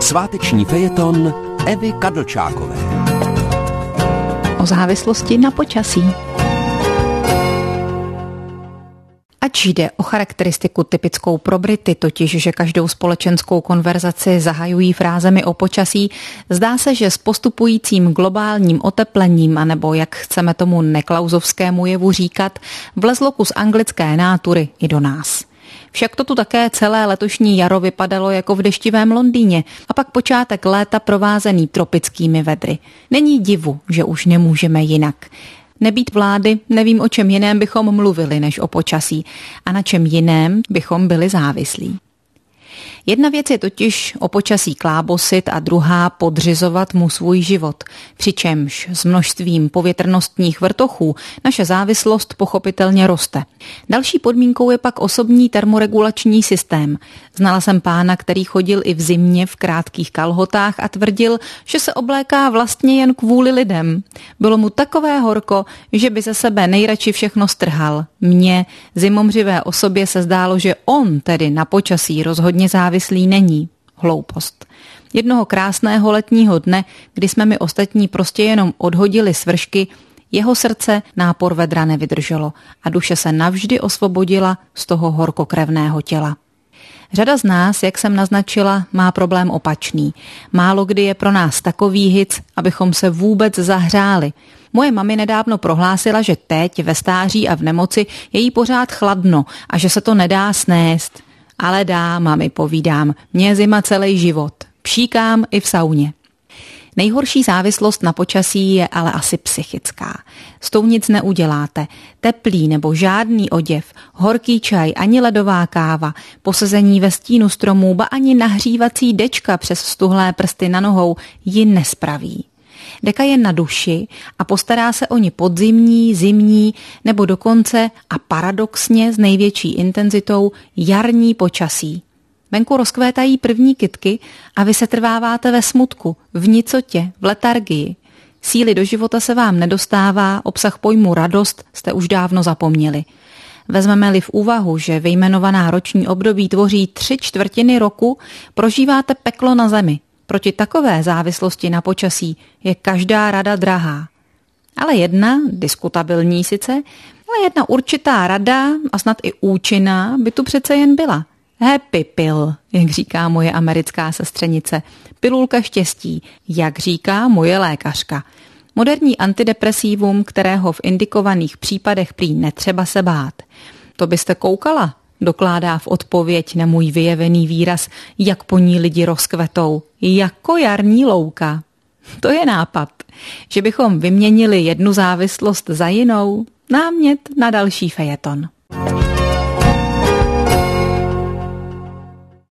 Sváteční fejeton Evy Kadlčákové. O závislosti na počasí. Ač jde o charakteristiku typickou pro Brity, totiž, že každou společenskou konverzaci zahajují frázemi o počasí, zdá se, že s postupujícím globálním oteplením, anebo jak chceme tomu neklauzovskému jevu říkat, vlezlo kus anglické nátury i do nás. Však to tu také celé letošní jaro vypadalo jako v deštivém Londýně a pak počátek léta provázený tropickými vedry. Není divu, že už nemůžeme jinak. Nebýt vlády, nevím, o čem jiném bychom mluvili než o počasí a na čem jiném bychom byli závislí. Jedna věc je totiž o počasí klábosit a druhá podřizovat mu svůj život, přičemž s množstvím povětrnostních vrtochů naše závislost pochopitelně roste. Další podmínkou je pak osobní termoregulační systém. Znala jsem pána, který chodil i v zimě v krátkých kalhotách a tvrdil, že se obléká vlastně jen kvůli lidem. Bylo mu takové horko, že by ze sebe nejradši všechno strhal. Mně, zimomřivé osobě, se zdálo, že on tedy na počasí rozhodně závislý není. Hloupost. Jednoho krásného letního dne, kdy jsme mi ostatní prostě jenom odhodili svršky, jeho srdce nápor vedra nevydrželo a duše se navždy osvobodila z toho horkokrevného těla. Řada z nás, jak jsem naznačila, má problém opačný. Málo kdy je pro nás takový hic, abychom se vůbec zahřáli. Moje mami nedávno prohlásila, že teď ve stáří a v nemoci je jí pořád chladno a že se to nedá snést. Ale dá, mami, povídám, mě je zima celý život. Pšíkám i v sauně. Nejhorší závislost na počasí je ale asi psychická. S tou nic neuděláte. Teplý nebo žádný oděv, horký čaj, ani ledová káva, posezení ve stínu stromů, ba ani nahřívací dečka přes stuhlé prsty na nohou ji nespraví. Deka je na duši a postará se o ni podzimní, zimní nebo dokonce a paradoxně s největší intenzitou jarní počasí. Venku rozkvétají první kytky a vy se trváváte ve smutku, v nicotě, v letargii. Síly do života se vám nedostává, obsah pojmu radost jste už dávno zapomněli. Vezmeme-li v úvahu, že vyjmenovaná roční období tvoří 3/4 roku, prožíváte peklo na zemi. Proti takové závislosti na počasí je každá rada drahá. Ale jedna, diskutabilní sice, ale jedna určitá rada a snad i účinná by tu přece jen byla. Happy pill, jak říká moje americká sestřenice. Pilulka štěstí, jak říká moje lékařka. Moderní antidepresívum, kterého v indikovaných případech prý netřeba se bát. To byste koukala, dokládá v odpověď na můj vyjevený výraz, jak po ní lidi rozkvetou, jako jarní louka. To je nápad, že bychom vyměnili jednu závislost za jinou, námět na další fejeton.